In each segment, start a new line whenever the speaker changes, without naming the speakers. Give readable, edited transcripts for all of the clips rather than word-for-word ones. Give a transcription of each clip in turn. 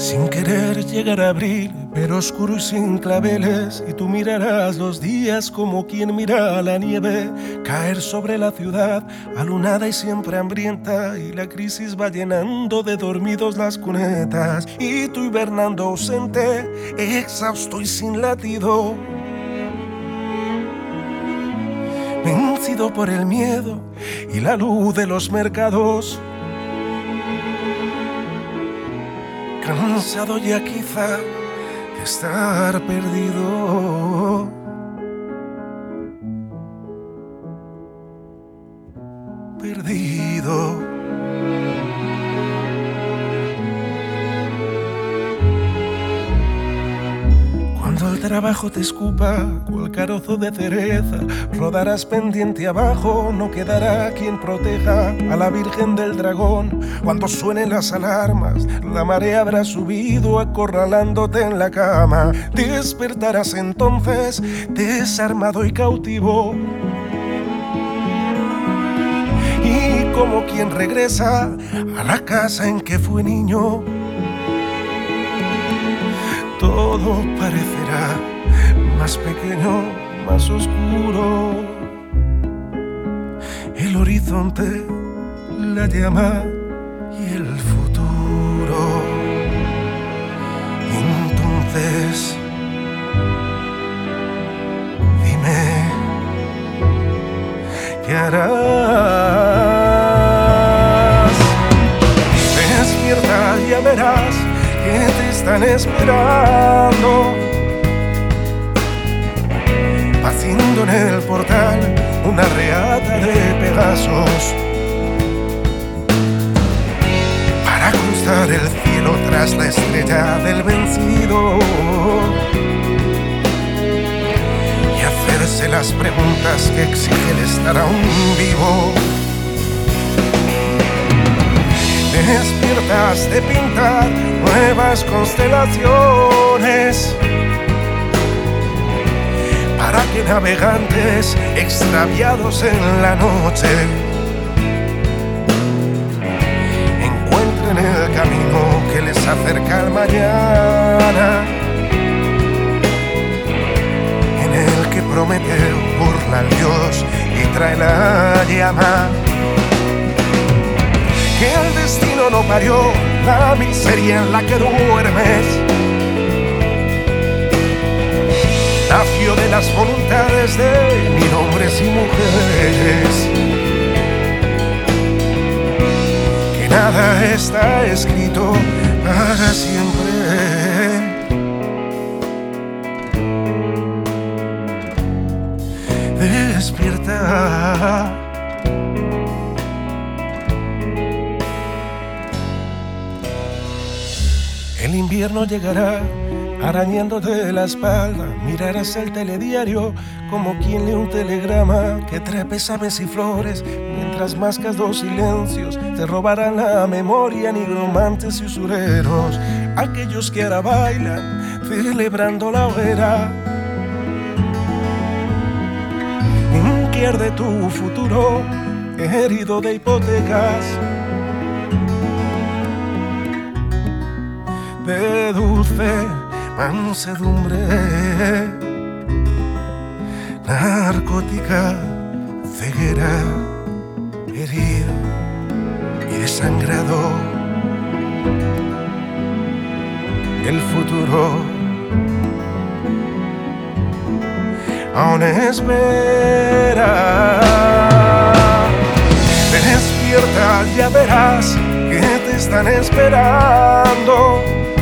Sin querer llegar a abril, pero oscuro y sin claveles, y tú mirarás los días como quien mira la nieve caer sobre la ciudad, alunada y siempre hambrienta, y la crisis va llenando de dormidos las cunetas, y tú hibernando ausente, exhausto y sin latido, vencido por el miedo y la luz de los mercados, cansado ya quizá de estar perdido. Perdido. Cuando el trabajo te escupa cual carozo de cereza, rodarás pendiente abajo, no quedará quien proteja a la Virgen del Dragón. Cuando suenen las alarmas, la marea habrá subido acorralándote en la cama. Despertarás entonces desarmado y cautivo, y como quien regresa a la casa en que fue niño, todo parecerá más pequeño, más oscuro. El horizonte, la llama y el futuro. Entonces, dime, ¿qué harás? Despierta, ya verás que te están esperando, haciendo en el portal una reata de Pegasos, para cruzar el cielo tras la estrella del vencido y hacerse las preguntas que exige el estar aún vivo. Despiertas de pintar nuevas constelaciones para que navegantes extraviados en la noche encuentren el camino que les acerca al mañana, en el que Prometeo burla al Dios y trae la llama. Que el destino no parió la miseria en la que duermes, nació de las voluntades de mil hombres y mujeres, que nada está escrito para siempre. Despierta. El invierno llegará arañándote la espalda, mirarás el telediario como quien lee un telegrama que trae pésames y flores, mientras mascas los silencios te robarán la memoria, nigromantes y usureros, aquellos que ahora bailan celebrando la hoguera. Pierde tu futuro herido de hipotecas, de dulce mansedumbre, narcótica ceguera, herido y desangrado. El futuro aún espera. Despierta, ya verás que te están esperando,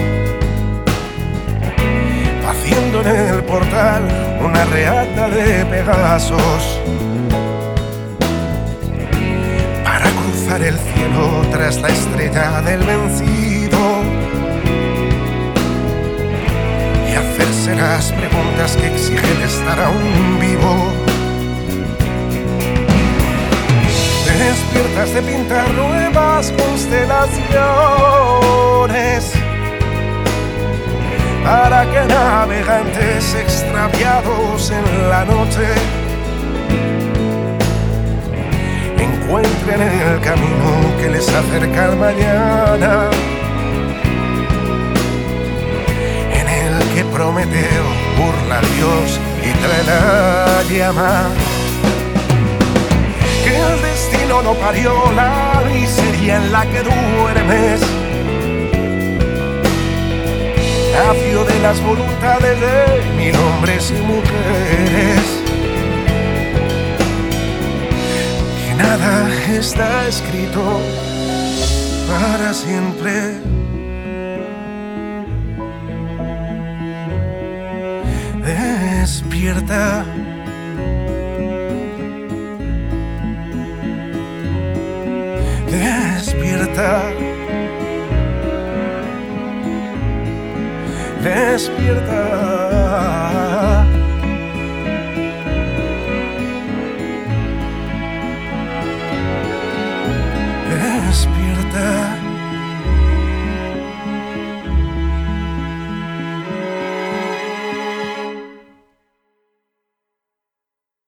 haciendo en el portal una reata de Pegasos, para cruzar el cielo tras la estrella del vencido y hacerse las preguntas que exige el estar aún vivo. Despiertas de pintar nuevas constelaciones para que navegantes extraviados en la noche encuentren el camino que les acerca al mañana, Prometeo burla a Dios y trae la llama. Que el destino no parió la miseria en la que duermes. Nació de las voluntades de 1000 hombres y mujeres. Que nada está escrito para siempre. Despierta. Despierta. Despierta. Despierta.